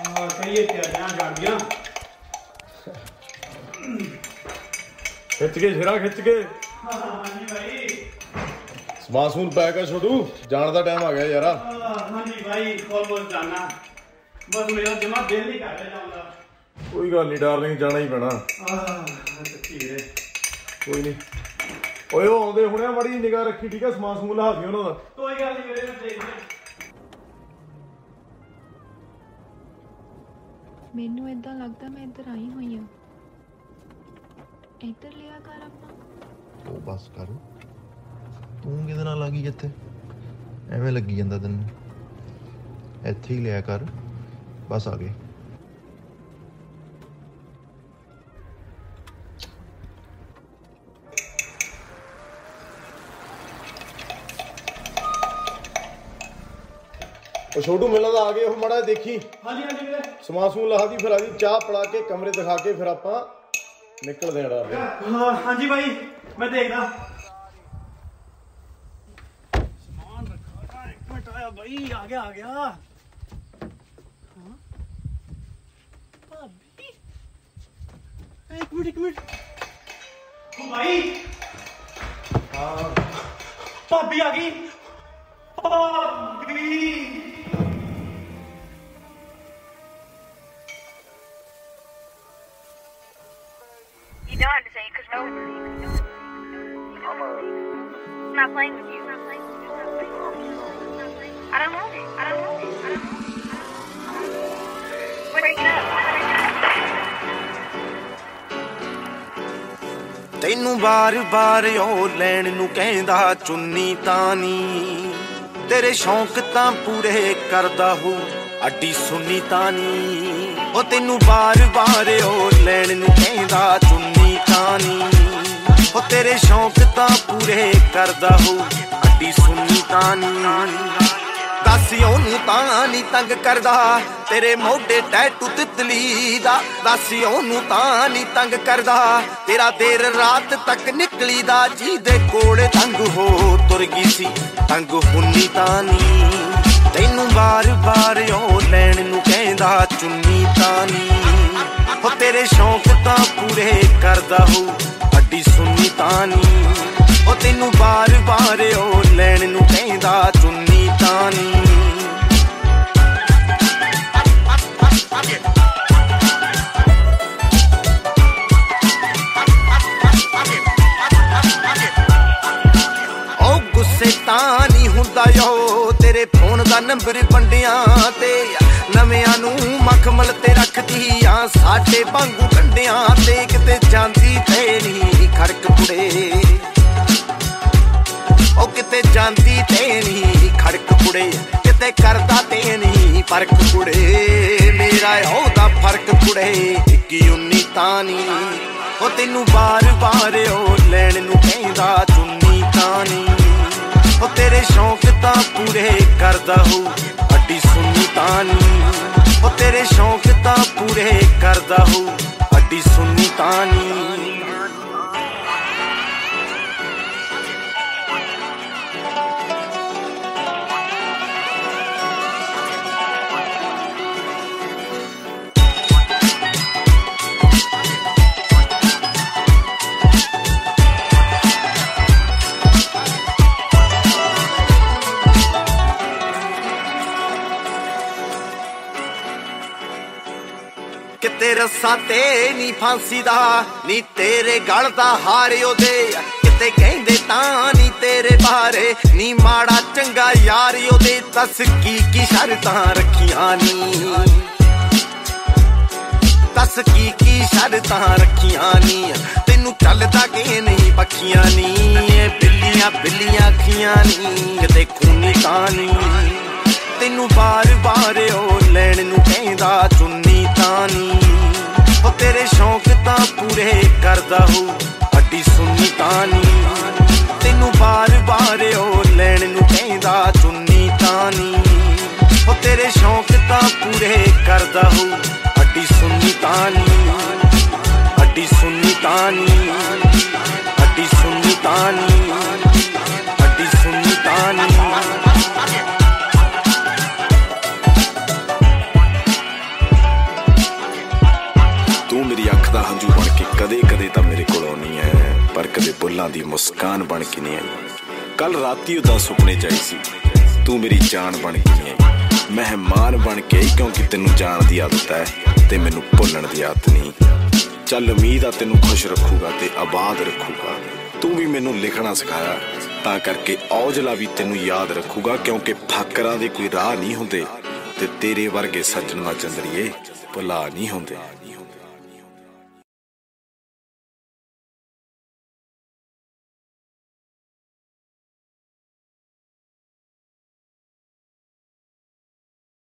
कहिए तैयारियां जान गया खिच के शिरा खिच के हाँ जी भाई समान समून पैक है छोटू जाने का टाइम आ गया यार हाँ जी भाई ऑलमोस्ट जाना बस मेरा जमा दिल नहीं कर रहा जाऊंगा कोई गल नहीं डार्लिंग जाना ही पैना सच्ची वीरे कोई नहीं ओए वो आउंदे हुणे बड़ी निगाह रखी ठीक है समान समून ला दी उन्हां दा कोई गल नहीं वीरे मैं देख लिया ਮੈਨੂੰ ਇਦਾਂ ਲੱਗਦਾ ਮੈਂ ਇੱਧਰ ਆਈ ਹੋਈ ਹਾਂ ਇੱਧਰ ਲਿਆ ਕਰ ਆਪਾਂ ਉਹ ਬਸ ਕਰ ਤੂੰ ਕਿਹਦੇ ਨਾਲ ਲੱਗੀ ਇੱਥੇ ਐਵੇਂ ਲੱਗੀ ਜਾਂਦਾ ਤੈਨੂੰ ਇੱਥੇ ਹੀ ਲਿਆ ਕਰ ਬਸ ਆ ਗਏ छोटू मिलना तो आ गए हो माड़ा देखी हाँ जी वीरे समान समून ला दी फिर आदि चाह पिला के कमरे दिखा के फिर आप निकलते हैं डार्लिंग हाँ जी भाई मैं देखदा सामान रखा एक मिनट आया भाई आ गया हाँ भाभी एक मिनट ओ भाई हाँ भाभी आ गई भाभी You don't understand because no one's I'm not playing with you. I don't want it. Break it up. ਤੈਨੂੰ ਬਾਰ-ਬਾਰ ਉਹ ਲੈਣ ਨੂੰ ਕਹਿੰਦਾ ਚੁੰਨੀ ਤਾਨੀ ਤੇਰੇ ਸ਼ੌਂਕ ਤਾਂ ਪੂਰੇ ਕਰਦਾ ਹੋ ਅੱਡੀ ਸੁੰਨੀ ਤਾਨੀ ਉਹ ਤੈਨੂੰ ਬਾਰ-ਬਾਰ ਉਹ ਲੈਣ ਨੂੰ ਕਹਿੰਦਾ ਚੁੰਨੀ ਤਾਨੀ ਉਹ ਤੇਰੇ ਸ਼ੌਂਕ ਤਾਂ ਪੂਰੇ ਕਰਦਾ ਹੋ ਅੱਡੀ ਸੁੰਨੀ ਤਾਨੀ ਦੱਸ ਉਹਨੂੰ ਤਾਂ ਨਹੀਂ ਤੰਗ ਕਰਦਾ ਤੇਰੇ ਮੋਢੇ ਟੈਟੂ ਤਿਤਲੀ ਦਾ ਦੱਸ ਉਹਨੂੰ ਤਾਂ ਨਹੀਂ ਤੰਗ ਕਰਦਾ ਤੇਰਾ ਦੇਰ ਰਾਤ ਤੱਕ ਨਿਕਲੀ ਦਾ ਜਿਹਦੇ ਕੋਲ ਤੰਗ ਹੋ ਤੁਰ ਗਈ ਸੀ ਤੰਗ ਹੁੰਨੀ ਤਾਂ ਨਹੀਂ ਤੈਨੂੰ ਬਾਰ-ਬਾਰ ਉਹ ਲੈਣ ਨੂੰ ਕਹਿੰਦਾ ਚੁੰਨੀ ਤਾਂ ਨਹੀਂ ਉਹ ਤੇਰੇ ਸ਼ੌਂਕ ਤਾਂ ਪੂਰੇ ਕਰਦਾ ਹੋ ਅੱਡੀ ਸੁੰਨੀ ਤਾਂ ਨਹੀਂ ਉਹ ਤੈਨੂੰ ਬਾਰ-ਬਾਰ ਉਹ ਲੈਣ ਨੂੰ ਕਹਿੰਦਾ ਚੁੰਨੀ ਤਾਂ ਨਹੀਂ ਉਹ ਗੁੱਸੇ ਤਾਂ ਨਹੀਂ ਹੁੰਦਾ ਯੋ ਤੇਰੇ ਫੋਨ ਦਾ ਨੰਬਰ ਵੰਡਿਆਂ ਤੇ ਨਵਿਆਂ ਨੂੰ ਮਖਮਲ ਤੇ ਰੱਖਦੀ ਆ ਸਾਡੇ ਵਾਂਗੂ ਕੰਡਿਆਂ ਤੇ ਕਿਤੇ ਜਾਂਦੀ ਤੇ ਨਹੀਂ ਖੜਕ ਕੁੜੇ ਉਹ ਕਿਤੇ ਜਾਂਦੀ ਤੇ ਨਹੀਂ ਖੜਕ ਕੁੜੇ ਕਿਤੇ ਕਰਦਾ ਤੇ ਨਹੀਂ ਫਰਕ ਕੁੜੇ ਮੇਰਾ ਉਹਦਾ ਫਰਕ ਕੁੜੇ 21 ਤਾਂ ਨਹੀਂ ਉਹ ਤੈਨੂੰ ਬਾਰ-ਬਾਰ ਉਹ ਲੈਣ ਨੂੰ ਕਹਿੰਦਾ ਚੁੰਨੀ ਤਾਂ ਨਹੀਂ ਉਹ ਤੇਰੇ ਸ਼ੌਂਕ ਤਾਂ ਪੂਰੇ ਕਰਦਾ ਹੋ ਅੱਡੀ ਸੁੰਨੀ ਤਾਂ ਨਹੀਂ ਉਹ ਤੇਰੇ ਸ਼ੌਂਕ ਤਾਂ ਪੂਰੇ ਕਰਦਾ ਹੋ ਅੱਡੀ ਸੁੰਨੀ ਤਾਂ ਨਹੀਂ ਕਿਤੇ ਰੱਸਾਂ ਤੇ ਨੀ ਫਾਂਸੀ ਦਾ ਨੀ ਤੇਰੇ ਗਲ ਦਾ ਹਾਰ ਉਹਦੇ ਕਿਤੇ ਕਹਿੰਦੇ ਤਾਂ ਨੀ ਤੇਰੇ ਬਾਰੇ ਨੀ ਮਾੜਾ ਚੰਗਾ ਯਾਰ ਉਹਦੇ ਦੱਸ ਕੀ ਸ਼ਰਤਾਂ ਰੱਖੀਆਂ ਨੀ ਦੱਸ ਕੀ ਸ਼ਰਤਾਂ ਰੱਖੀਆਂ ਨੀ ਤੈਨੂੰ ਚੱਲਦਾ ਕਿ ਨਹੀਂ ਪੱਖੀਆਂ ਨੀ ਬਿੱਲੀਆਂ ਅੱਖੀਆਂ ਨੀ ਕਿਤੇ ਖੂਨੀ ਤਾਂ ਨੀ ਤੈਨੂੰ ਬਾਰ-ਬਾਰ ਉਹ ਲੈਣ ਨੂੰ ਕਹਿੰਦਾ ਚੁੰਨੀ ਤਾਂ ਨਹੀਂ ਉਹ ਤੇਰੇ ਸ਼ੌਂਕ ਤਾਂ ਪੂਰੇ ਕਰਦਾ ਹੋ ਅੱਡੀ ਸੁੰਨੀ ਤਾਂ ਨਹੀਂ ਤੈਨੂੰ ਬਾਰ-ਬਾਰ ਉਹ ਲੈਣ ਨੂੰ ਕਹਿੰਦਾ ਚੁੰਨੀ ਤਾਂ ਨਹੀਂ ਉਹ ਤੇਰੇ ਸ਼ੌਂਕ ਤਾਂ ਪੂਰੇ ਕਰਦਾ ਹੋ ਅੱਡੀ ਸੁੰਨੀ ਤਾਂ ਨਹੀਂ ਅੱਡੀ ਸੁੰਨੀ ਤਾਂ ਨਹੀਂ ਅੱਡੀ ਸੁੰਨੀ ਤਾਂ ਨਹੀਂ ਅੱਡੀ ਸੁੰਨੀ ਤਾਂ ਨਹੀਂ ਮੇਰੇ ਕੋਲੋਂ ਨਹੀਂ ਹੈ, ਪਰ ਕਦੇ ਬੁੱਲਾਂ ਦੀ ਮੁਸਕਾਨ ਬਣ ਕੇ ਨਹੀਂ ਆਈ। ਕੱਲ ਰਾਤੀ ਉਦਾਂ ਸੁਪਨੇ ਚ ਆਈ ਸੀ, ਤੂੰ ਮੇਰੀ ਜਾਨ ਬਣ ਕੇ ਨਹੀਂ ਆਈ। ਮਹਿਮਾਨ ਬਣ ਕੇ ਆਈ, ਕਿਉਂਕਿ ਤੈਨੂੰ ਜਾਣ ਦੀ ਆਦਤ ਹੈ ਤੇ ਮੈਨੂੰ ਭੁੱਲਣ ਦੀ ਆਦਤ ਨਹੀਂ। ਚੱਲ ਉਮੀਦ ਆ ਤੈਨੂੰ ਖੁਸ਼ ਰੱਖੂਗਾ ਤੇ ਆਬਾਦ ਰੱਖੂਗਾ। ਤੂੰ ਵੀ ਮੈਨੂੰ ਲਿਖਣਾ ਸਿਖਾਇਆ, ਤਾਂ ਕਰਕੇ ਔਜਲਾ ਵੀ ਤੈਨੂੰ ਯਾਦ ਰੱਖੂਗਾ, ਕਿਉਂਕਿ ਫਾਕਰਾਂ ਦੇ ਕੋਈ ਰਾਹ ਨਹੀਂ ਹੁੰਦੇ ਤੇ ਤੇਰੇ ਵਰਗੇ ਸੱਜਣ ਦਾ ਚੰਦਰੀਏ ਭੁਲਾ ਨਹੀਂ ਹੁੰਦੇ।